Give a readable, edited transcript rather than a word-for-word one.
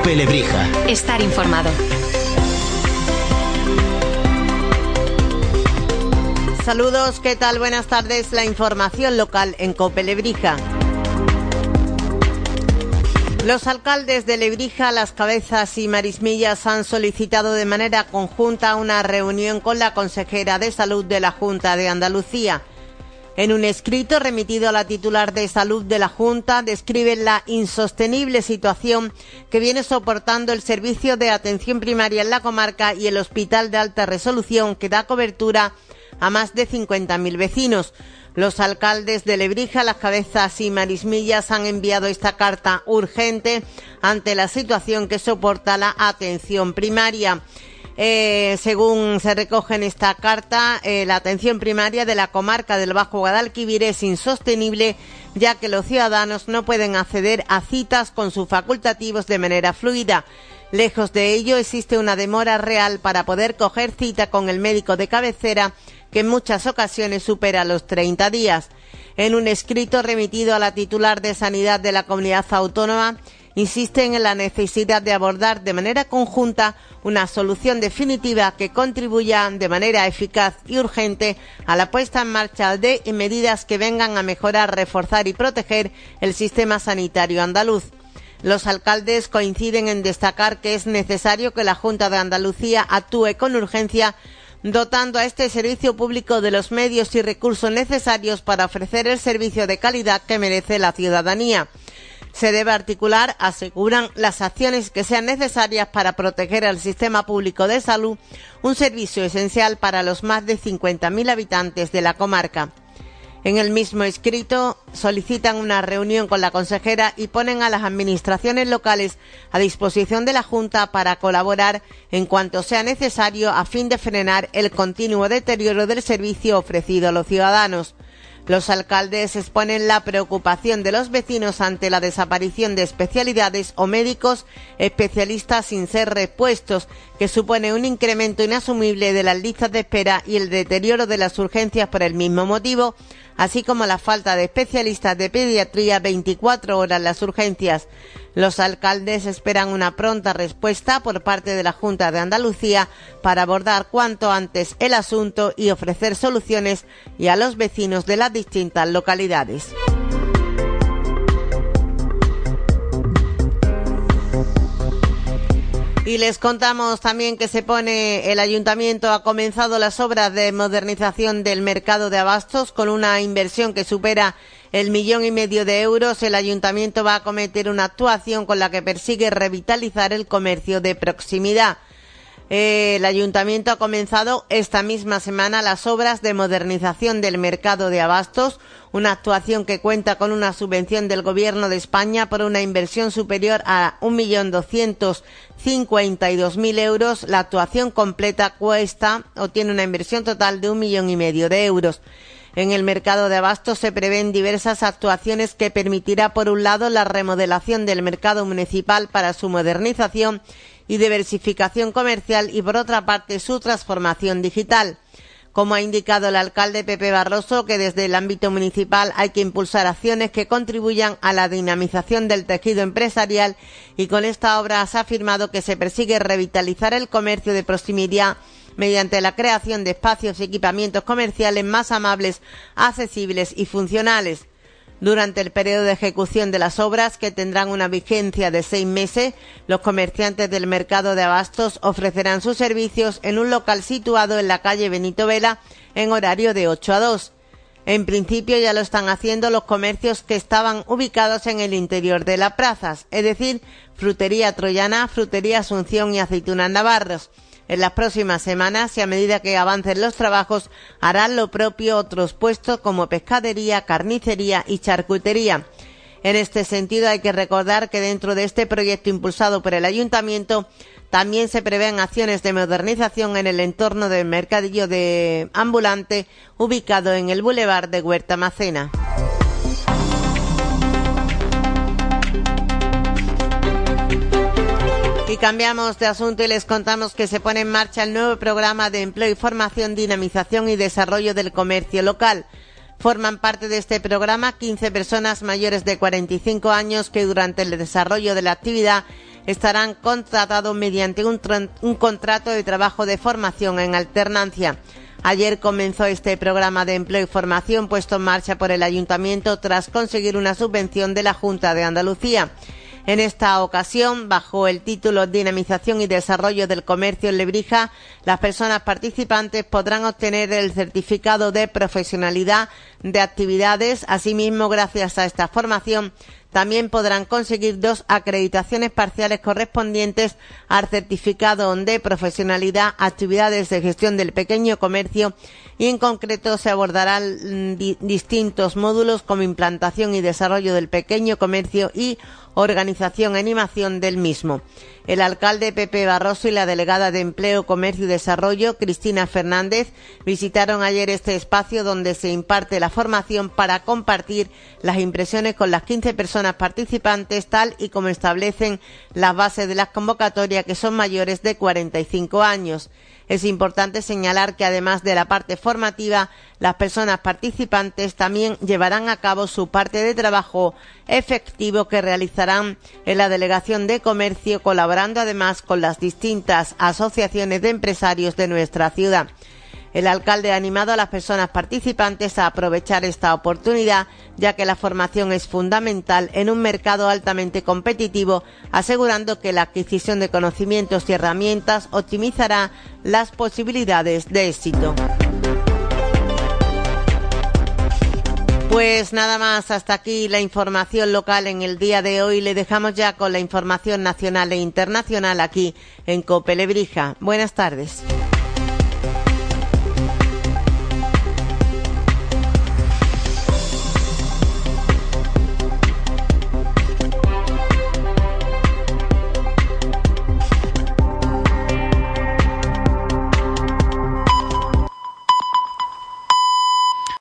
COPE Lebrija. Estar informado. Saludos, ¿qué tal? Buenas tardes. La información local en COPE Lebrija. Los alcaldes de Lebrija, Las Cabezas y Marismillas han solicitado de manera conjunta una reunión con la consejera de Salud de la Junta de Andalucía. En un escrito remitido a la titular de Salud de la Junta, describen la insostenible situación que viene soportando el servicio de atención primaria en la comarca y el hospital de alta resolución que da cobertura a más de 50.000 vecinos. Los alcaldes de Lebrija, Las Cabezas y Marismillas han enviado esta carta urgente ante la situación que soporta la atención primaria. Según se recoge en esta carta, la atención primaria de la comarca del Bajo Guadalquivir es insostenible, ya que los ciudadanos no pueden acceder a citas con sus facultativos de manera fluida. Lejos de ello, existe una demora real para poder coger cita con el médico de cabecera, que en muchas ocasiones supera los 30 días. En un escrito remitido a la titular de Sanidad de la Comunidad Autónoma, insisten en la necesidad de abordar de manera conjunta una solución definitiva que contribuya de manera eficaz y urgente a la puesta en marcha de medidas que vengan a mejorar, reforzar y proteger el sistema sanitario andaluz. Los alcaldes coinciden en destacar que es necesario que la Junta de Andalucía actúe con urgencia, dotando a este servicio público de los medios y recursos necesarios para ofrecer el servicio de calidad que merece la ciudadanía. Se debe articular, aseguran, las acciones que sean necesarias para proteger al sistema público de salud, un servicio esencial para los más de 50.000 habitantes de la comarca. En el mismo escrito solicitan una reunión con la consejera y ponen a las administraciones locales a disposición de la Junta para colaborar en cuanto sea necesario a fin de frenar el continuo deterioro del servicio ofrecido a los ciudadanos. Los alcaldes exponen la preocupación de los vecinos ante la desaparición de especialidades o médicos especialistas sin ser repuestos, que supone un incremento inasumible de las listas de espera y el deterioro de las urgencias por el mismo motivo, así como la falta de especialistas de pediatría 24 horas en las urgencias. Los alcaldes esperan una pronta respuesta por parte de la Junta de Andalucía para abordar cuanto antes el asunto y ofrecer soluciones a los vecinos de las distintas localidades. Y les contamos también que el Ayuntamiento ha comenzado las obras de modernización del mercado de abastos con una inversión que supera el 1,5 millones de euros. El Ayuntamiento va a acometer una actuación con la que persigue revitalizar el comercio de proximidad. El Ayuntamiento ha comenzado esta misma semana las obras de modernización del mercado de abastos, una actuación que cuenta con una subvención del Gobierno de España por una inversión superior a 1.252.000 euros. La actuación completa tiene una inversión total de 1,5 millones de euros. En el mercado de abastos se prevén diversas actuaciones que permitirá, por un lado, la remodelación del mercado municipal para su modernización y diversificación comercial y, por otra parte, su transformación digital. Como ha indicado el alcalde Pepe Barroso, que desde el ámbito municipal hay que impulsar acciones que contribuyan a la dinamización del tejido empresarial, y con esta obra se ha afirmado que se persigue revitalizar el comercio de proximidad mediante la creación de espacios y equipamientos comerciales más amables, accesibles y funcionales. Durante el periodo de ejecución de las obras, que tendrán una vigencia de 6 meses, los comerciantes del mercado de abastos ofrecerán sus servicios en un local situado en la calle Benito Vela en horario de 8 a 2. En principio ya lo están haciendo los comercios que estaban ubicados en el interior de las plazas, es decir, Frutería Troyana, Frutería Asunción y Aceitunas Navarros. En las próximas semanas, y a medida que avancen los trabajos, harán lo propio otros puestos como pescadería, carnicería y charcutería. En este sentido, hay que recordar que dentro de este proyecto impulsado por el Ayuntamiento también se prevén acciones de modernización en el entorno del mercadillo de ambulante ubicado en el Boulevard de Huerta Macena. Y cambiamos de asunto y les contamos que se pone en marcha el nuevo programa de empleo y formación, dinamización y desarrollo del comercio local. Forman parte de este programa 15 personas mayores de 45 años que durante el desarrollo de la actividad estarán contratados mediante un contrato de trabajo de formación en alternancia. Ayer comenzó este programa de empleo y formación puesto en marcha por el Ayuntamiento tras conseguir una subvención de la Junta de Andalucía. En esta ocasión, bajo el título Dinamización y Desarrollo del Comercio en Lebrija, las personas participantes podrán obtener el certificado de profesionalidad de actividades. Asimismo, gracias a esta formación, también podrán conseguir 2 acreditaciones parciales correspondientes al certificado de profesionalidad, actividades de gestión del pequeño comercio, y en concreto se abordarán distintos módulos como implantación y desarrollo del pequeño comercio y organización y animación del mismo. El alcalde Pepe Barroso y la delegada de Empleo, Comercio y Desarrollo, Cristina Fernández, visitaron ayer este espacio donde se imparte la formación para compartir las impresiones con las 15 personas participantes, tal y como establecen las bases de las convocatorias, que son mayores de 45 años. Es importante señalar que además de la parte formativa, las personas participantes también llevarán a cabo su parte de trabajo efectivo que realizarán en la Delegación de Comercio, colaborando además con las distintas asociaciones de empresarios de nuestra ciudad. El alcalde ha animado a las personas participantes a aprovechar esta oportunidad, ya que la formación es fundamental en un mercado altamente competitivo, asegurando que la adquisición de conocimientos y herramientas optimizará las posibilidades de éxito. Pues nada más, hasta aquí la información local en el día de hoy. Le dejamos ya con la información nacional e internacional aquí en COPE Lebrija. Buenas tardes.